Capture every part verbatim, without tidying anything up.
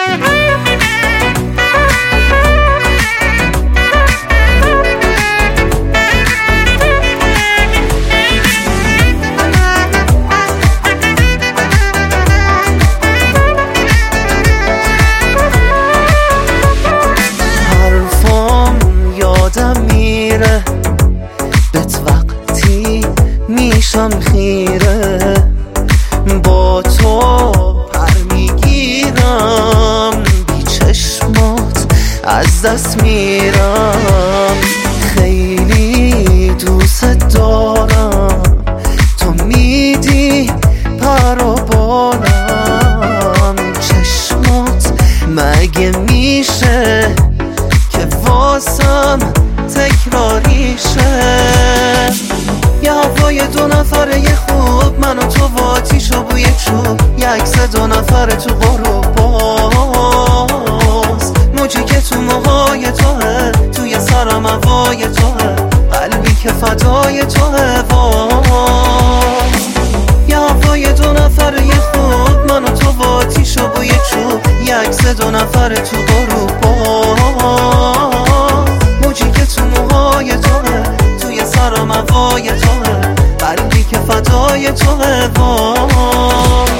بهت وقتی میشم خیره، با تو پر میگیرم، بی چشمات از دست میرم. خیلی دوست دارم، تو میدی پر و بالم. چشمات مگه میشه که واسم تکراریشه؟ یه هوای دو نفره یه خوب، من و تو و آتیش و بوی چوب، یه عکس دو نفره تو غروب باز. موجی که تو موهای توه، توی سرم هوای توه، قلبی که فدای توه باز. یه هوای دو نفره یه خوب، من و تو و آتیش و بوی چوب، یه عکس دو نفره تو غروب باز. موجی که تو موهای توه، توی سرم هوای توه، قلبی که فدای توه باز.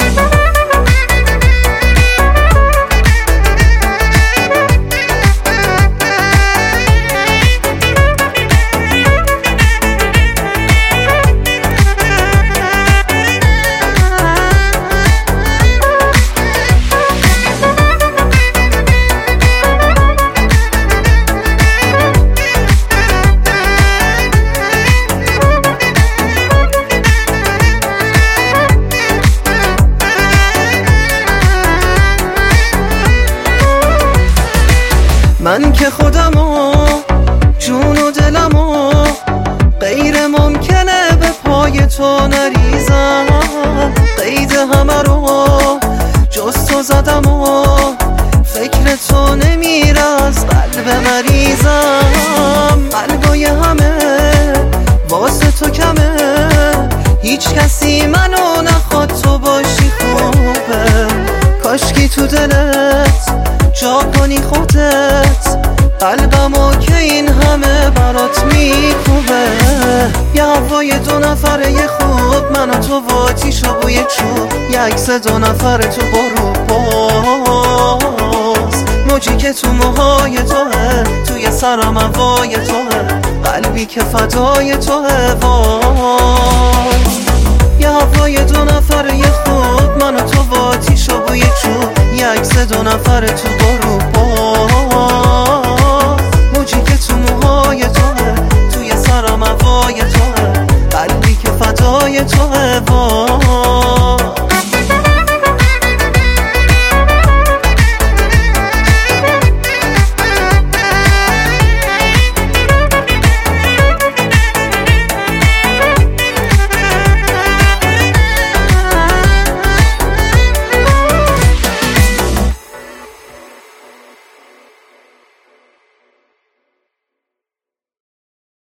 من که خودمو، جون و دلمو، غیر ممکنه به پای تو نریزم. قید همه رو جز تو زدم و فکر تو نمیره از قلب مریضم. قلبای همه واسه تو کمه، هیچ کسی منو نخواد تو باشی خوبه. کاشکی تو دلت جا کنی خودت، قلبمو که این همه برات میکوبه. یه هوای دو نفره یه خوب، من و تو و آتیش و بوی چوب، یه عکس دو نفره تو غروب باز. موجی که تو موهای توه، توی سرم هوای توه، قلبی که فدای توه باز. یه هوای دو نفره یه خوب، من و تو و آتیش و بوی چوب، یه عکس دو نفره تو غروب باز. موجی که تو موهای توه، توی سرم هوای توه، قلبی که فدای توه باز.